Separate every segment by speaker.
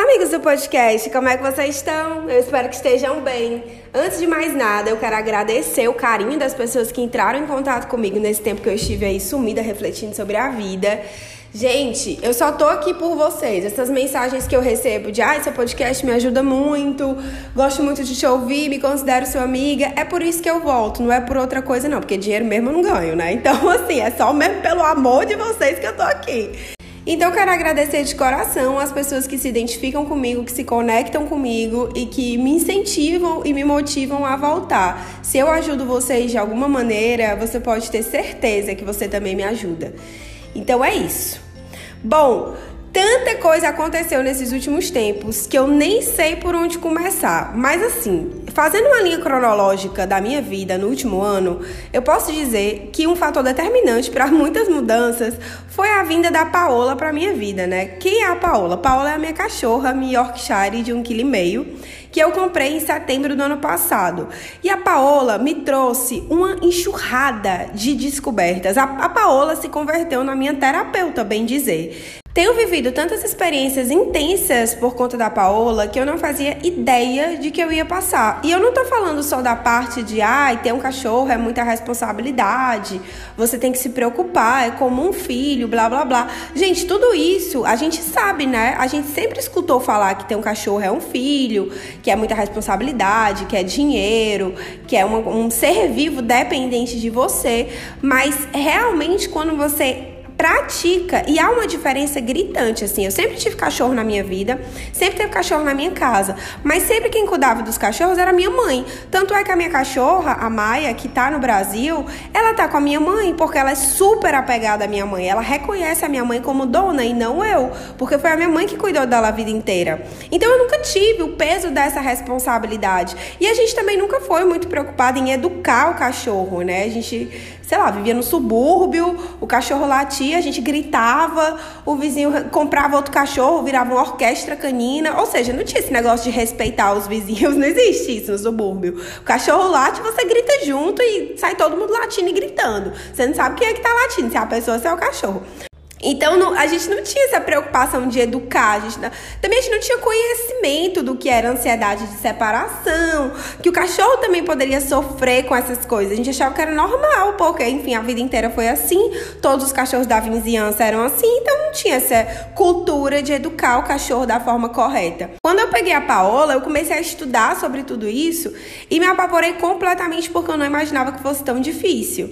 Speaker 1: amigos do podcast, como é que vocês estão? Eu espero que estejam bem. Antes de mais nada, eu quero agradecer o carinho das pessoas que entraram em contato comigo nesse tempo que eu estive aí sumida, refletindo sobre a vida. Gente, eu só tô aqui por vocês. Essas mensagens que eu recebo de seu podcast me ajuda muito, gosto muito de te ouvir, me considero sua amiga. É por isso que eu volto, não é por outra coisa não, porque dinheiro mesmo eu não ganho, né? Então, assim, é só mesmo pelo amor de vocês que eu tô aqui. Então, eu quero agradecer de coração as pessoas que se identificam comigo, que se conectam comigo e que me incentivam e me motivam a voltar. Se eu ajudo vocês de alguma maneira, você pode ter certeza que você também me ajuda. Então, é isso. Bom, tanta coisa aconteceu nesses últimos tempos que eu nem sei por onde começar. Mas assim, fazendo uma linha cronológica da minha vida no último ano, eu posso dizer que um fator determinante para muitas mudanças foi a vinda da Paola para minha vida, né? Quem é a Paola? Paola é a minha cachorra, minha Yorkshire de 1,5 kg, que eu comprei em setembro do ano passado. E a Paola me trouxe uma enxurrada de descobertas. A Paola se converteu na minha terapeuta, bem dizer. Tenho vivido tantas experiências intensas por conta da Paola que eu não fazia ideia de que eu ia passar. E eu não tô falando só da parte de, ter um cachorro é muita responsabilidade, você tem que se preocupar, é como um filho, blá, blá, blá. Gente, tudo isso a gente sabe, né? A gente sempre escutou falar que ter um cachorro é um filho, que é muita responsabilidade, que é dinheiro, que é um ser vivo dependente de você. Mas realmente quando você pratica, e há uma diferença gritante, assim, eu sempre tive cachorro na minha vida, sempre teve cachorro na minha casa, mas sempre quem cuidava dos cachorros era a minha mãe, tanto é que a minha cachorra, a Maia, que tá no Brasil, ela tá com a minha mãe, porque ela é super apegada à minha mãe, ela reconhece a minha mãe como dona e não eu, porque foi a minha mãe que cuidou dela a vida inteira, então eu nunca tive o peso dessa responsabilidade, e a gente também nunca foi muito preocupado em educar o cachorro, né, a gente, sei lá, vivia no subúrbio, o cachorro latia, a gente gritava, o vizinho comprava outro cachorro, virava uma orquestra canina, ou seja, não tinha esse negócio de respeitar os vizinhos, não existe isso no subúrbio. O cachorro late, você grita junto e sai todo mundo latindo e gritando. Você não sabe quem é que tá latindo, se é a pessoa ou se é o cachorro. Então, a gente não tinha essa preocupação de educar, também a gente não tinha conhecimento do que era ansiedade de separação, que o cachorro também poderia sofrer com essas coisas. A gente achava que era normal, porque, enfim, a vida inteira foi assim, todos os cachorros da vizinhança eram assim, então não tinha essa cultura de educar o cachorro da forma correta. Quando eu peguei a Paola, eu comecei a estudar sobre tudo isso e me apavorei completamente porque eu não imaginava que fosse tão difícil.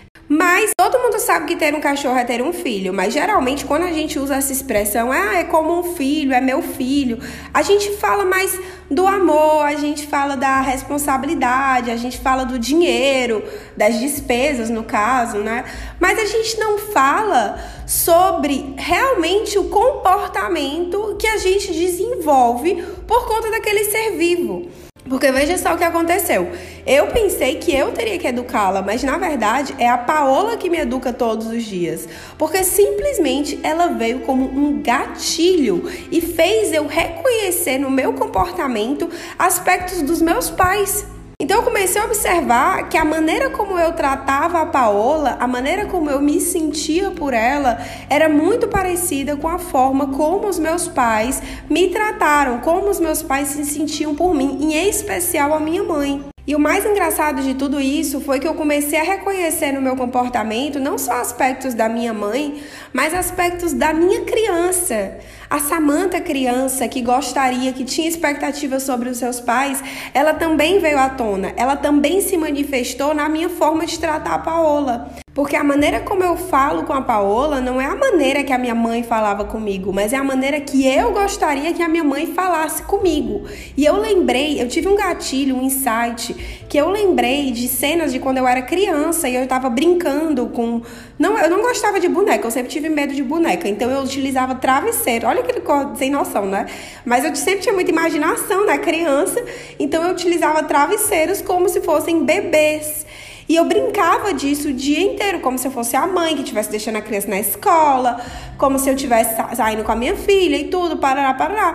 Speaker 1: Mas todo mundo sabe que ter um cachorro é ter um filho, mas geralmente quando a gente usa essa expressão, é como um filho, é meu filho, a gente fala mais do amor, a gente fala da responsabilidade, a gente fala do dinheiro, das despesas no caso, né? Mas a gente não fala sobre realmente o comportamento que a gente desenvolve por conta daquele ser vivo. Porque veja só o que aconteceu. Eu pensei que eu teria que educá-la, mas na verdade é a Paola que me educa todos os dias. Porque simplesmente ela veio como um gatilho e fez eu reconhecer no meu comportamento aspectos dos meus pais. Então eu comecei a observar que a maneira como eu tratava a Paola, a maneira como eu me sentia por ela, era muito parecida com a forma como os meus pais me trataram, como os meus pais se sentiam por mim, em especial a minha mãe. E o mais engraçado de tudo isso foi que eu comecei a reconhecer no meu comportamento não só aspectos da minha mãe, mas aspectos da minha criança. A Samantha criança que gostaria, que tinha expectativas sobre os seus pais, ela também veio à tona, ela também se manifestou na minha forma de tratar a Paola. Porque a maneira como eu falo com a Paola não é a maneira que a minha mãe falava comigo, mas é a maneira que eu gostaria que a minha mãe falasse comigo. E eu tive um gatilho, um insight, que eu lembrei de cenas de quando eu era criança e eu tava brincando com... eu não gostava de boneca, eu sempre tive medo de boneca, então eu utilizava travesseiro. Olha aquele sem noção, né? Mas eu sempre tinha muita imaginação, né? Criança, então eu utilizava travesseiros como se fossem bebês. E eu brincava disso o dia inteiro, como se eu fosse a mãe que estivesse deixando a criança na escola, como se eu estivesse saindo com a minha filha e tudo, parará, parará.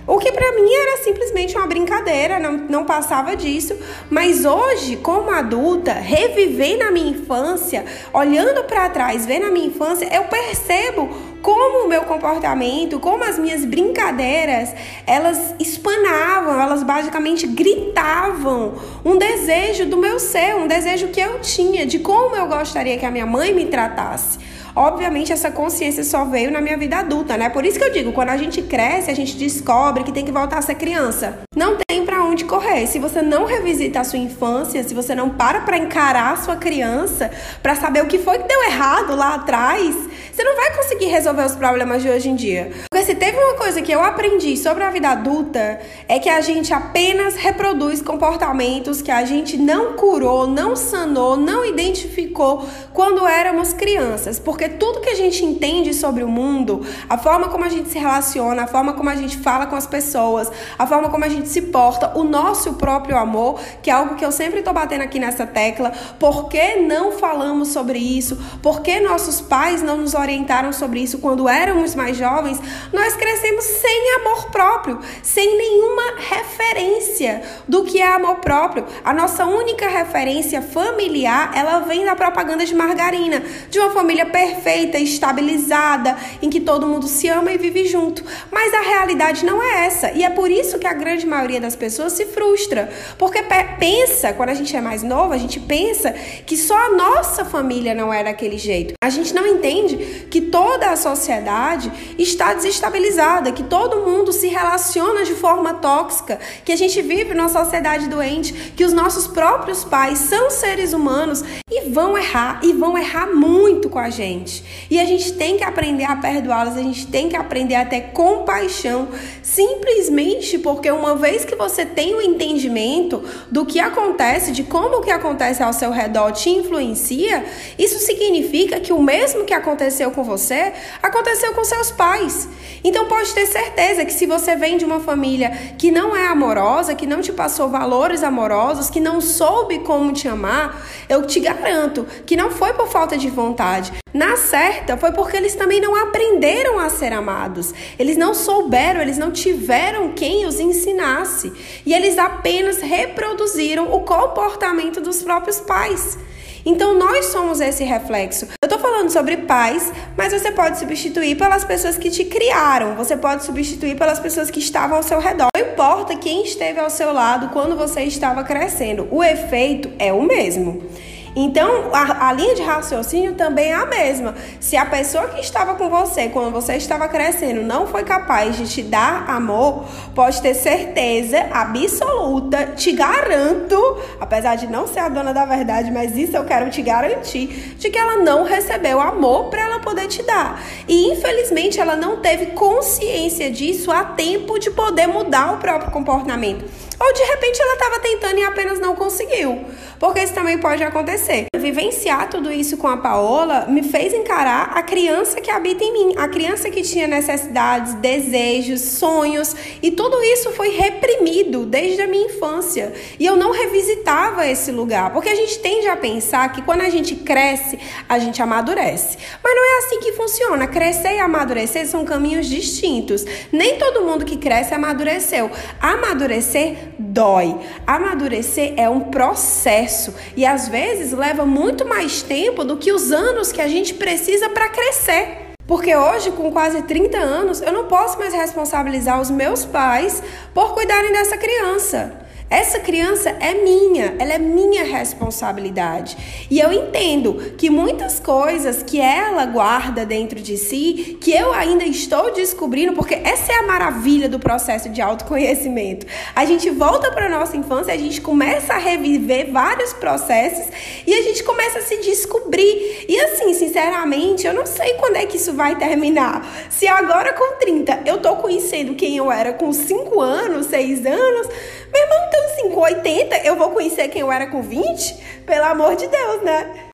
Speaker 1: O que pra mim era simplesmente uma brincadeira, não passava disso. Mas hoje, como adulta, revivendo a minha infância, olhando pra trás, vendo a minha infância, eu percebo como o meu comportamento, como as minhas brincadeiras, elas espanavam, elas basicamente gritavam um desejo do meu ser, um desejo que eu tinha, de como eu gostaria que a minha mãe me tratasse. Obviamente, essa consciência só veio na minha vida adulta, né? Por isso que eu digo, quando a gente cresce, a gente descobre que tem que voltar a ser criança. Não tem pra onde correr. Se você não revisita a sua infância, se você não para encarar a sua criança, pra saber o que foi que deu errado lá atrás, você não vai conseguir resolver os problemas de hoje em dia. Porque se teve uma coisa que eu aprendi sobre a vida adulta, é que a gente apenas reproduz comportamentos que a gente não curou, não sanou, não identificou quando éramos crianças. Porque tudo que a gente entende sobre o mundo, a forma como a gente se relaciona, a forma como a gente fala com as pessoas, a forma como a gente se porta, o nosso próprio amor, que é algo que eu sempre tô batendo aqui nessa tecla, por que não falamos sobre isso? Por que nossos pais não nos orientaram sobre isso quando éramos mais jovens? Nós crescemos sem amor próprio, sem nenhuma referência do que é amor próprio. A nossa única referência familiar, ela vem da propaganda de margarina, de uma família perfeita, estabilizada, em que todo mundo se ama e vive junto. Mas a realidade não é essa. E é por isso que a grande maioria das pessoas se frustra. Porque pensa, quando a gente é mais novo, a gente pensa que só a nossa família não é daquele jeito. A gente não entende que toda a sociedade está desestabilizada, que todo mundo se relaciona de forma tóxica, que a gente vive numa sociedade doente, que os nossos próprios pais são seres humanos e vão errar muito com a gente. E a gente tem que aprender a perdoá-las, a gente tem que aprender a ter compaixão, simplesmente porque uma vez que você tem o entendimento do que acontece, de como o que acontece ao seu redor te influencia, isso significa que o mesmo que aconteceu com você, aconteceu com seus pais. Então pode ter certeza que se você vem de uma família que não é amorosa, que não te passou valores amorosos, que não soube como te amar, eu te garanto que não foi por falta de vontade. Na certa, foi porque eles também não aprenderam a ser amados. Eles não souberam, eles não tiveram quem os ensinasse. E eles apenas reproduziram o comportamento dos próprios pais. Então, nós somos esse reflexo. Eu tô falando sobre pais, mas você pode substituir pelas pessoas que te criaram. Você pode substituir pelas pessoas que estavam ao seu redor. Não importa quem esteve ao seu lado quando você estava crescendo. O efeito é o mesmo. Então, a linha de raciocínio também é a mesma. Se a pessoa que estava com você, quando você estava crescendo, não foi capaz de te dar amor, pode ter certeza absoluta, te garanto, apesar de não ser a dona da verdade, mas isso eu quero te garantir, de que ela não recebeu amor para ela poder te dar. E, infelizmente, ela não teve consciência disso a tempo de poder mudar o próprio comportamento. Ou, de repente, ela estava tentando e apenas não conseguiu. Porque isso também pode acontecer. Vivenciar tudo isso com a Paola me fez encarar a criança que habita em mim. A criança que tinha necessidades, desejos, sonhos. E tudo isso foi reprimido desde a minha infância. E eu não revisitava esse lugar. Porque a gente tende a pensar que quando a gente cresce, a gente amadurece. Mas não é assim que funciona. Crescer e amadurecer são caminhos distintos. Nem todo mundo que cresce amadureceu. Amadurecer dói. Amadurecer é um processo. E às vezes leva muito mais tempo do que os anos que a gente precisa para crescer. Porque hoje, com quase 30 anos, eu não posso mais responsabilizar os meus pais por cuidarem dessa criança. Essa criança é minha, ela é minha responsabilidade. E eu entendo que muitas coisas que ela guarda dentro de si, que eu ainda estou descobrindo, porque essa é a maravilha do processo de autoconhecimento. A gente volta para a nossa infância, a gente começa a reviver vários processos e a gente começa a se descobrir. E assim, sinceramente, eu não sei quando é que isso vai terminar. Se agora com 30 eu tô conhecendo quem eu era com 5 anos, 6 anos, meu irmão, então assim, com 80 eu vou conhecer quem eu era com 20? Pelo amor de Deus, né?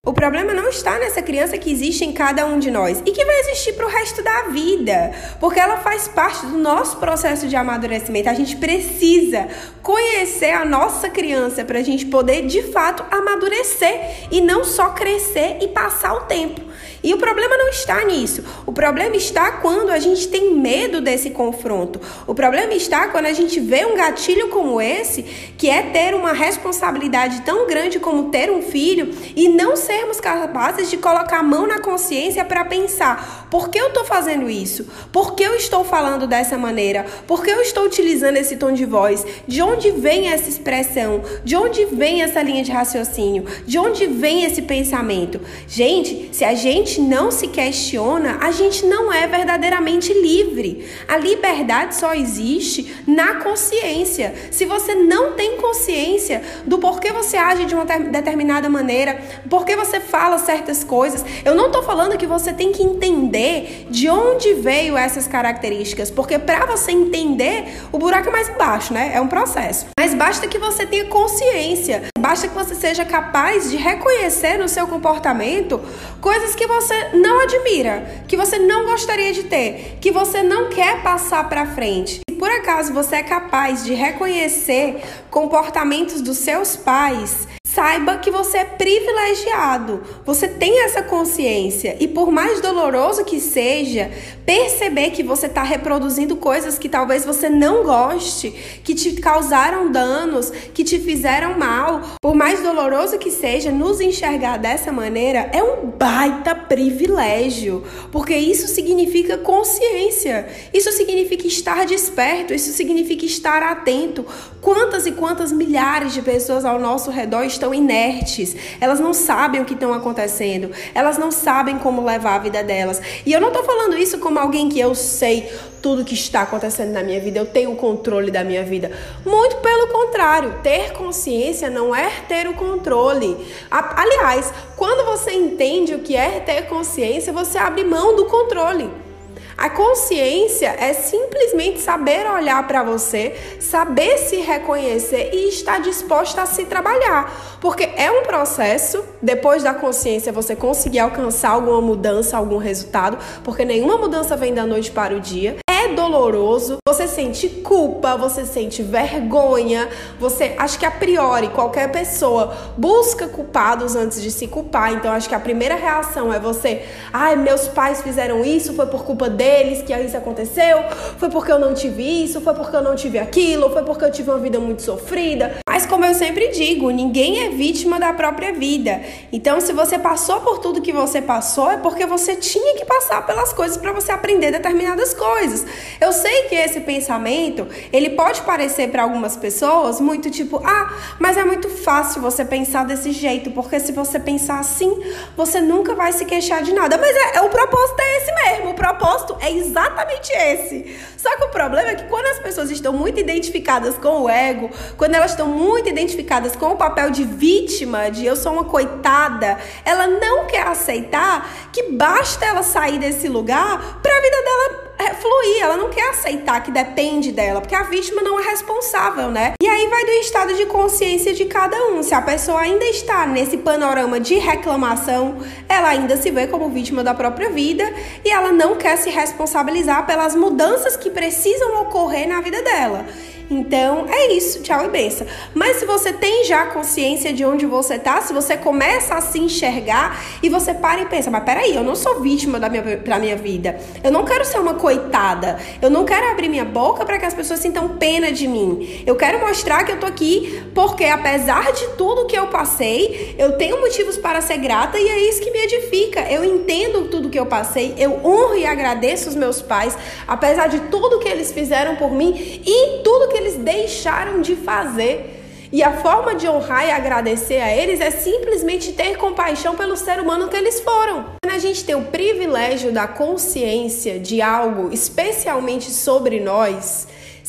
Speaker 1: O problema não está nessa criança que existe em cada um de nós e que vai existir para o resto da vida, porque ela faz parte do nosso processo de amadurecimento. A gente precisa conhecer a nossa criança para a gente poder, de fato, amadurecer e não só crescer e passar o tempo. E o problema não está nisso. O problema está quando a gente tem medo desse confronto. O problema está quando a gente vê um gatilho como esse, que é ter uma responsabilidade tão grande como ter um filho e não sermos capazes de colocar a mão na consciência para pensar: por que eu estou fazendo isso? Por que eu estou falando dessa maneira? Por que eu estou utilizando esse tom de voz? De onde vem essa expressão? De onde vem essa linha de raciocínio? De onde vem esse pensamento? Gente, se a gente não se questiona, a gente não é verdadeiramente livre. A liberdade só existe na consciência. Se você não tem consciência do porquê você age de uma determinada maneira, porquê você fala certas coisas, eu não estou falando que você tem que entender de onde veio essas características, porque para você entender, o buraco é mais embaixo, né? É um processo. Mas basta que você tenha consciência, basta que você seja capaz de reconhecer no seu comportamento coisas que você não admira, que você não gostaria de ter, que você não quer passar para frente. Se por acaso você é capaz de reconhecer comportamentos dos seus pais, saiba que você é privilegiado, você tem essa consciência e por mais doloroso que seja, perceber que você está reproduzindo coisas que talvez você não goste, que te causaram danos, que te fizeram mal, por mais doloroso que seja, nos enxergar dessa maneira é um baita privilégio, porque isso significa consciência, isso significa estar desperto, isso significa estar atento. Quantas e quantas milhares de pessoas ao nosso redor estão inertes, elas não sabem o que estão acontecendo, elas não sabem como levar a vida delas. E eu não estou falando isso como alguém que eu sei tudo que está acontecendo na minha vida, eu tenho o controle da minha vida. Muito pelo contrário, ter consciência não é ter o controle. Aliás, quando você entende o que é ter consciência, você abre mão do controle. A consciência é simplesmente saber olhar para você, saber se reconhecer e estar disposta a se trabalhar. Porque é um processo, depois da consciência você conseguir alcançar alguma mudança, algum resultado, porque nenhuma mudança vem da noite para o dia. É doloroso, você sente culpa, você sente vergonha, você, acho que a priori qualquer pessoa busca culpados antes de se culpar, então acho que a primeira reação é você: ai, meus pais fizeram isso, foi por culpa deles que isso aconteceu, foi porque eu não tive isso, foi porque eu não tive aquilo, foi porque eu tive uma vida muito sofrida. Mas como eu sempre digo, ninguém é vítima da própria vida. Então se você passou por tudo que você passou, é porque você tinha que passar pelas coisas para você aprender determinadas coisas. Eu sei que esse pensamento, ele pode parecer para algumas pessoas muito tipo: ah, mas é muito fácil você pensar desse jeito, porque se você pensar assim, você nunca vai se queixar de nada. Mas o propósito é esse mesmo, o propósito é exatamente esse. Só que o problema é que quando as pessoas estão muito identificadas com o ego, quando elas estão muito identificadas com o papel de vítima, de eu sou uma coitada, ela não quer aceitar que basta ela sair desse lugar para a vida dela fluir. Ela não quer aceitar que depende dela, porque a vítima não é responsável, né? E aí vai do estado de consciência de cada um. Se a pessoa ainda está nesse panorama de reclamação, ela ainda se vê como vítima da própria vida e ela não quer se responsabilizar pelas mudanças que precisam ocorrer na vida dela. Então, é isso, tchau e benção. Mas se você tem já consciência de onde você tá, se você começa a se enxergar e você para e pensa: mas peraí, eu não sou vítima da minha vida. Eu não quero ser uma coitada. Eu não quero abrir minha boca para que as pessoas sintam pena de mim. Eu quero mostrar que eu tô aqui porque, apesar de tudo que eu passei, eu tenho motivos para ser grata e é isso que me edifica. Eu entendo tudo que eu passei, eu honro e agradeço os meus pais, apesar de tudo que eles fizeram por mim e tudo que eles deixaram de fazer. E a forma de honrar e agradecer a eles é simplesmente ter compaixão pelo ser humano que eles foram. Quando a gente tem o privilégio da consciência de algo especialmente sobre nós,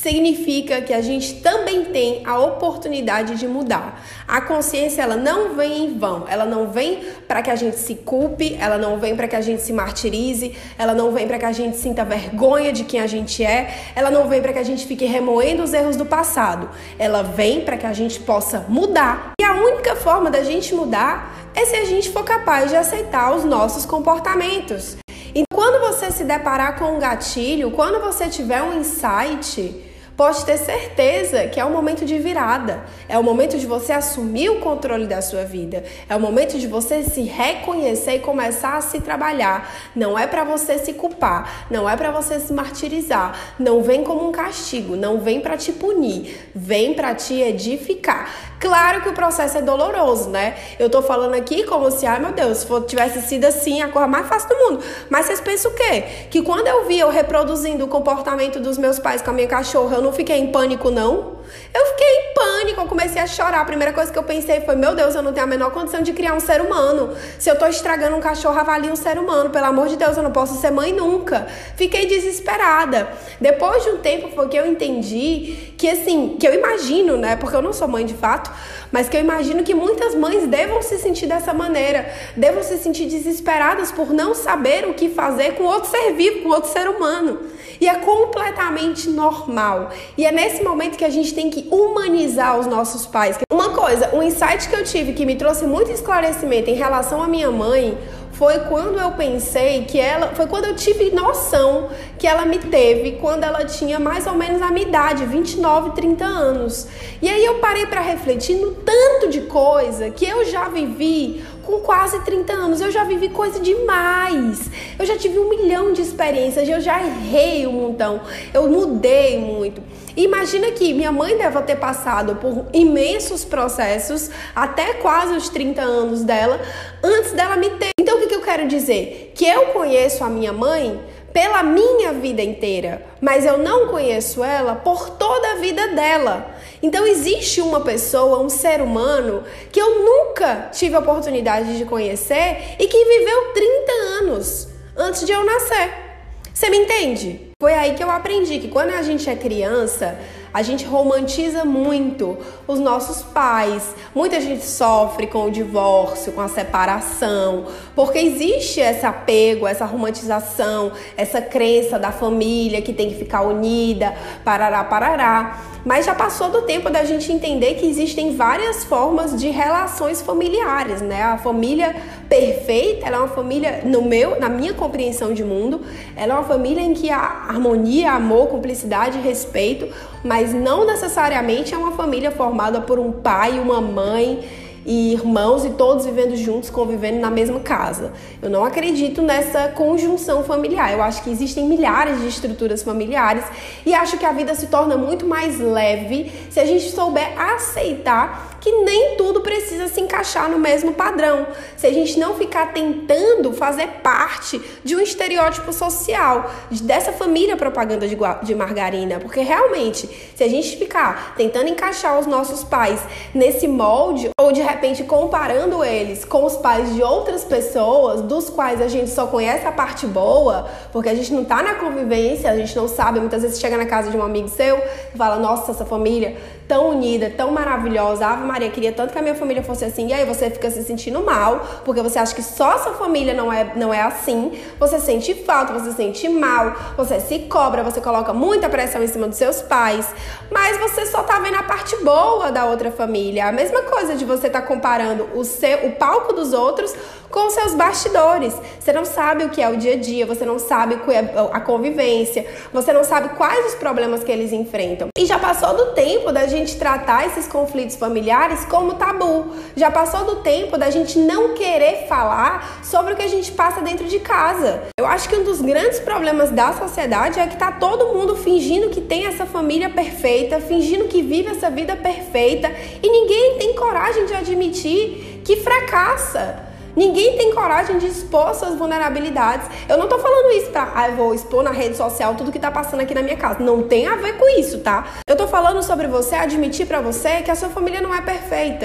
Speaker 1: significa que a gente também tem a oportunidade de mudar. A consciência, ela não vem em vão, ela não vem para que a gente se culpe, ela não vem para que a gente se martirize, ela não vem para que a gente sinta vergonha de quem a gente é, ela não vem para que a gente fique remoendo os erros do passado, ela vem para que a gente possa mudar. E a única forma da gente mudar é se a gente for capaz de aceitar os nossos comportamentos. E quando você se deparar com um gatilho, quando você tiver um insight, pode ter certeza que é o momento de virada. É o momento de você assumir o controle da sua vida. É o momento de você se reconhecer e começar a se trabalhar. Não é para você se culpar, não é para você se martirizar. Não vem como um castigo, não vem para te punir, vem para te edificar. Claro que o processo é doloroso, né? Eu tô falando aqui como se, ai meu Deus, se tivesse sido assim, a coisa mais fácil do mundo. Mas vocês pensam o quê? Que quando eu vi eu reproduzindo o comportamento dos meus pais com a minha cachorra, eu não fiquei em pânico, não? Eu fiquei em pânico, eu comecei a chorar. A primeira coisa que eu pensei foi, meu Deus, eu não tenho a menor condição de criar um ser humano. Se eu tô estragando um cachorro, avalie um ser humano. Pelo amor de Deus, eu não posso ser mãe nunca. Fiquei desesperada. Depois de um tempo foi que eu entendi que, assim, que eu imagino, né, porque eu não sou mãe de fato, mas que eu imagino que muitas mães devam se sentir dessa maneira, devam se sentir desesperadas por não saber o que fazer com outro ser vivo, com outro ser humano. E é completamente normal. E é nesse momento que a gente tem que humanizar os nossos pais. Uma coisa, um insight que eu tive que me trouxe muito esclarecimento em relação à minha mãe foi quando eu pensei que foi quando eu tive noção que ela me teve quando ela tinha mais ou menos a minha idade, 29, 30 anos. E aí eu parei para refletir no tanto de coisa que eu já vivi com quase 30 anos. Eu já vivi coisa demais. Eu já tive 1 milhão de experiências, eu já errei um montão, eu mudei muito. Imagina que minha mãe deve ter passado por imensos processos, até quase os 30 anos dela, antes dela me ter. Então, o que eu quero dizer? Que eu conheço a minha mãe pela minha vida inteira, mas eu não conheço ela por toda a vida dela. Então, existe uma pessoa, um ser humano, que eu nunca tive a oportunidade de conhecer e que viveu 30 anos antes de eu nascer. Você me entende? Foi aí que eu aprendi que quando a gente é criança, a gente romantiza muito os nossos pais. Muita gente sofre com o divórcio, com a separação, porque existe esse apego, essa romantização, essa crença da família que tem que ficar unida, parará, parará. Mas já passou do tempo da gente entender que existem várias formas de relações familiares, né? A família perfeita, ela é uma família, na minha compreensão de mundo, ela é uma família em que há harmonia, amor, cumplicidade, respeito, mas não necessariamente é uma família formada por um pai, uma mãe e irmãos e todos vivendo juntos, convivendo na mesma casa. Eu não acredito nessa conjunção familiar. Eu acho que existem milhares de estruturas familiares e acho que a vida se torna muito mais leve se a gente souber aceitar que nem tudo precisa se encaixar no mesmo padrão. Se a gente não ficar tentando fazer parte de um estereótipo social, dessa família propaganda de margarina. Porque realmente, se a gente ficar tentando encaixar os nossos pais nesse molde, ou de repente comparando eles com os pais de outras pessoas, dos quais a gente só conhece a parte boa, porque a gente não tá na convivência, a gente não sabe, muitas vezes chega na casa de um amigo seu e fala, nossa, essa família tão unida, tão maravilhosa, Ave Maria, queria tanto que a minha família fosse assim, e aí você fica se sentindo mal, porque você acha que só sua família não é assim, você sente falta, você sente mal, você se cobra, você coloca muita pressão em cima dos seus pais, mas você só tá vendo a parte boa da outra família. A mesma coisa de você tá comparando o palco dos outros com os seus bastidores. Você não sabe o que é o dia a dia, você não sabe o que é a convivência, você não sabe quais os problemas que eles enfrentam. E já passou do tempo da gente tratar esses conflitos familiares como tabu. Já passou do tempo da gente não querer falar sobre o que a gente passa dentro de casa. Eu acho que um dos grandes problemas da sociedade é que tá todo mundo fingindo que tem essa família perfeita, fingindo que vive essa vida perfeita, e ninguém tem coragem de admitir que fracassa. Ninguém tem coragem de expor suas vulnerabilidades. Eu não tô falando isso eu vou expor na rede social tudo que tá passando aqui na minha casa. Não tem a ver com isso, tá? Eu tô falando sobre você admitir pra você que a sua família não é perfeita.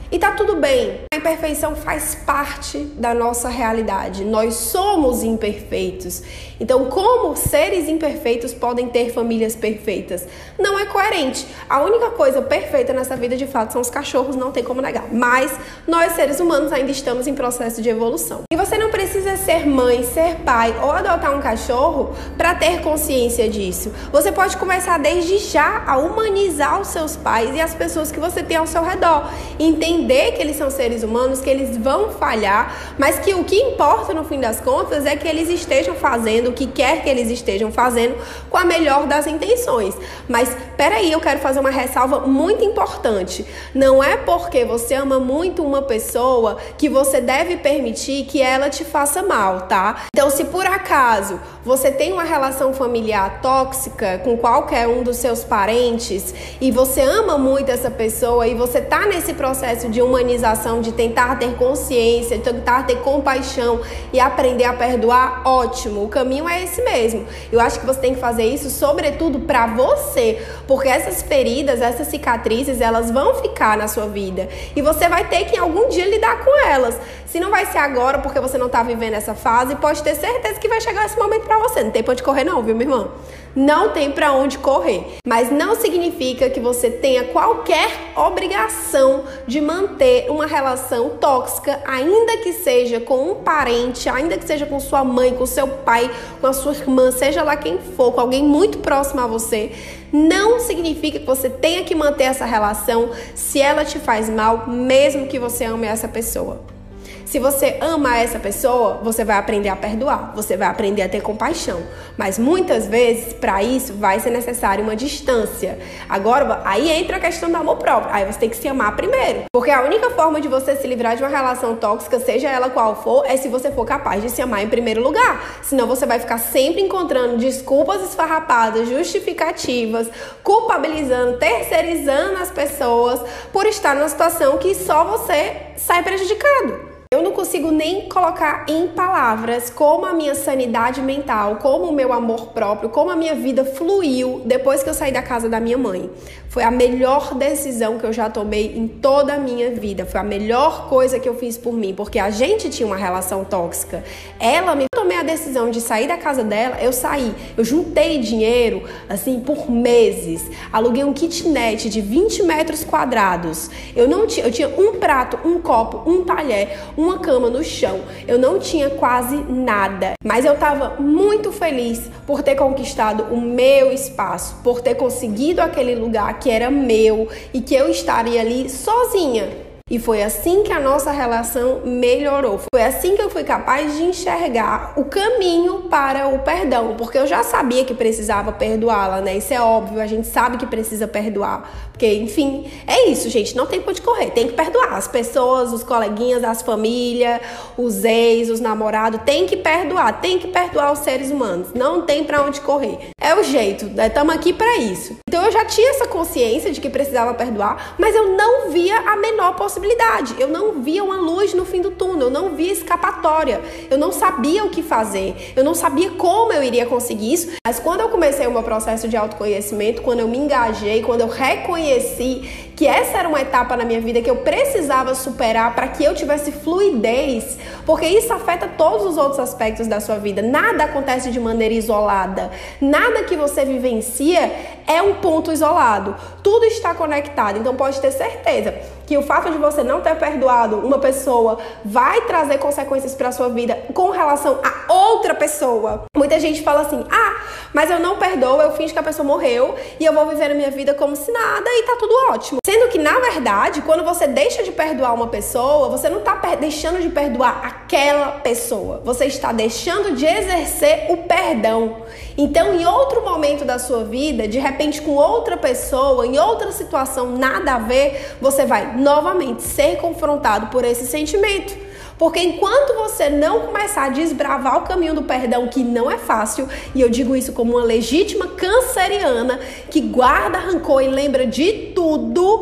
Speaker 1: E tá tudo bem. A imperfeição faz parte da nossa realidade. Nós somos imperfeitos. Então, como seres imperfeitos podem ter famílias perfeitas? Não é coerente. A única coisa perfeita nessa vida, de fato, são os cachorros, não tem como negar. Mas nós, seres humanos, ainda estamos em processo de evolução. E você não precisa ser mãe, ser pai ou adotar um cachorro para ter consciência disso. Você pode começar desde já a humanizar os seus pais e as pessoas que você tem ao seu redor. Entender que eles são seres humanos, que eles vão falhar, mas que o que importa no fim das contas é que eles estejam fazendo o que quer que eles estejam fazendo com a melhor das intenções. Mas peraí, eu quero fazer uma ressalva muito importante. Não é porque você ama muito uma pessoa que você deve permitir que ela te faça mal, tá? Então, se por acaso você tem uma relação familiar tóxica com qualquer um dos seus parentes e você ama muito essa pessoa e você tá nesse processo de humanização, de tentar ter consciência, de tentar ter compaixão e aprender a perdoar, ótimo, o caminho é esse mesmo. Eu acho que você tem que fazer isso sobretudo pra você, porque essas feridas, essas cicatrizes, elas vão ficar na sua vida e você vai ter que em algum dia lidar com elas. Se não vai ser agora porque você não tá vivendo essa fase, pode ter certeza que vai chegar esse momento pra você. Não tem pra onde correr não, viu, minha irmã? Não tem pra onde correr. Mas não significa que você tenha qualquer obrigação de manter uma relação tóxica, ainda que seja com um parente, ainda que seja com sua mãe, com seu pai, com a sua irmã, seja lá quem for, com alguém muito próximo a você. Não significa que você tenha que manter essa relação se ela te faz mal, mesmo que você ame essa pessoa. Se você ama essa pessoa, você vai aprender a perdoar, você vai aprender a ter compaixão. Mas muitas vezes, para isso, vai ser necessário uma distância. Agora, aí entra a questão do amor próprio. Aí você tem que se amar primeiro. Porque a única forma de você se livrar de uma relação tóxica, seja ela qual for, é se você for capaz de se amar em primeiro lugar. Senão você vai ficar sempre encontrando desculpas esfarrapadas, justificativas, culpabilizando, terceirizando as pessoas por estar numa situação que só você sai prejudicado. Eu não consigo nem colocar em palavras como a minha sanidade mental, como o meu amor próprio, como a minha vida fluiu depois que eu saí da casa da minha mãe. Foi a melhor decisão que eu já tomei em toda a minha vida. Foi a melhor coisa que eu fiz por mim, porque a gente tinha uma relação tóxica. Tomei a decisão de sair da casa dela, eu saí. Eu juntei dinheiro, assim, por meses. Aluguei um kitnet de 20 metros quadrados. Eu tinha um prato, um copo, um talher, uma cama no chão. Eu não tinha quase nada. Mas eu tava muito feliz por ter conquistado o meu espaço, por ter conseguido aquele lugar que era meu e que eu estaria ali sozinha. E foi assim que a nossa relação melhorou. Foi assim que eu fui capaz de enxergar o caminho para o perdão. Porque eu já sabia que precisava perdoá-la, né? Isso é óbvio, a gente sabe que precisa perdoar. Porque, enfim, é isso, gente. Não tem pra onde correr, tem que perdoar. As pessoas, os coleguinhas, as famílias, os ex, os namorados, tem que perdoar os seres humanos. Não tem pra onde correr. É o jeito, né? Estamos aqui pra isso. Então eu já tinha essa consciência de que precisava perdoar, mas eu não via a menor possibilidade. Eu não via uma luz no fim do túnel, eu não via escapatória, eu não sabia o que fazer, eu não sabia como eu iria conseguir isso. Mas quando eu comecei o meu processo de autoconhecimento, quando eu me engajei, quando eu reconheci que essa era uma etapa na minha vida que eu precisava superar para que eu tivesse fluidez, porque isso afeta todos os outros aspectos da sua vida. Nada acontece de maneira isolada, nada que você vivencia é um ponto isolado, tudo está conectado. Então pode ter certeza que o fato de você não ter perdoado uma pessoa vai trazer consequências para a sua vida com relação a outra pessoa. Muita gente fala assim, mas eu não perdoo, eu finjo que a pessoa morreu e eu vou viver a minha vida como se nada e tá tudo ótimo. Sendo que, na verdade, quando você deixa de perdoar uma pessoa, você não tá deixando de perdoar aquela pessoa. Você está deixando de exercer o perdão. Então, em outro momento da sua vida, de repente com outra pessoa, em outra situação, nada a ver, você vai novamente ser confrontado por esse sentimento. Porque enquanto você não começar a desbravar o caminho do perdão, que não é fácil, e eu digo isso como uma legítima canceriana que guarda rancor e lembra de tudo,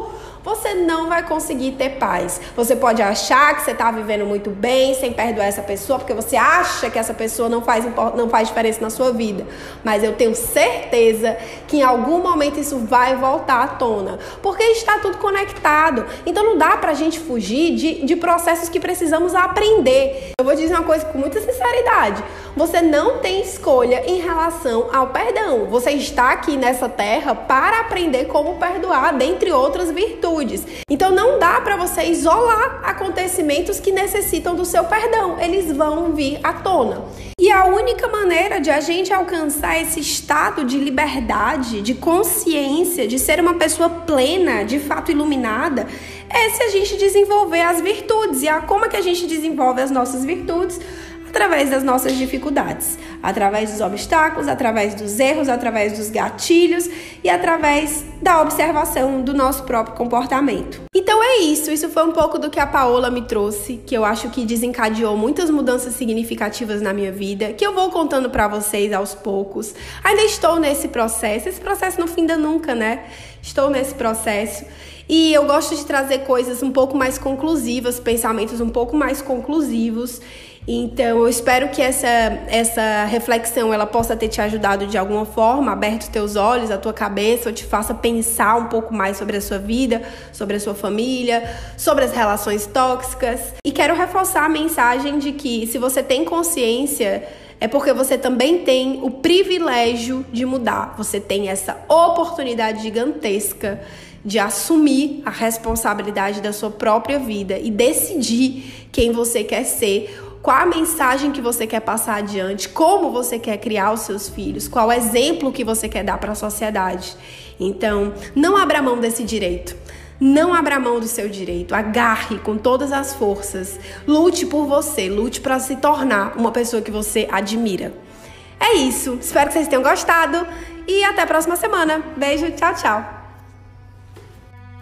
Speaker 1: você não vai conseguir ter paz. Você pode achar que você está vivendo muito bem sem perdoar essa pessoa, porque você acha que essa pessoa não faz diferença na sua vida. Mas eu tenho certeza que em algum momento isso vai voltar à tona, porque está tudo conectado. Então não dá pra gente fugir de processos que precisamos aprender. Eu vou dizer uma coisa com muita sinceridade: você não tem escolha em relação ao perdão. Você está aqui nessa terra para aprender como perdoar, dentre outras virtudes. Então não dá para você isolar acontecimentos que necessitam do seu perdão. Eles vão vir à tona. E a única maneira de a gente alcançar esse estado de liberdade, de consciência, de ser uma pessoa plena, de fato iluminada, é se a gente desenvolver as virtudes. E como é que a gente desenvolve as nossas virtudes? Através das nossas dificuldades, através dos obstáculos, através dos erros, através dos gatilhos e através da observação do nosso próprio comportamento. Então é isso foi um pouco do que a Paola me trouxe, que eu acho que desencadeou muitas mudanças significativas na minha vida, que eu vou contando pra vocês aos poucos. Ainda estou nesse processo, esse processo não finda nunca, né? Estou nesse processo. E eu gosto de trazer coisas um pouco mais conclusivas, pensamentos um pouco mais conclusivos. Então, eu espero que essa reflexão ela possa ter te ajudado de alguma forma, aberto teus olhos, a tua cabeça, ou te faça pensar um pouco mais sobre a sua vida, sobre a sua família, sobre as relações tóxicas. E quero reforçar a mensagem de que, se você tem consciência, é porque você também tem o privilégio de mudar. Você tem essa oportunidade gigantesca de assumir a responsabilidade da sua própria vida e decidir quem você quer ser, qual a mensagem que você quer passar adiante, como você quer criar os seus filhos, qual o exemplo que você quer dar para a sociedade. Então, não abra mão desse direito. Não abra mão do seu direito. Agarre com todas as forças. Lute por você. Lute para se tornar uma pessoa que você admira. É isso. Espero que vocês tenham gostado. E até a próxima semana. Beijo. Tchau, tchau.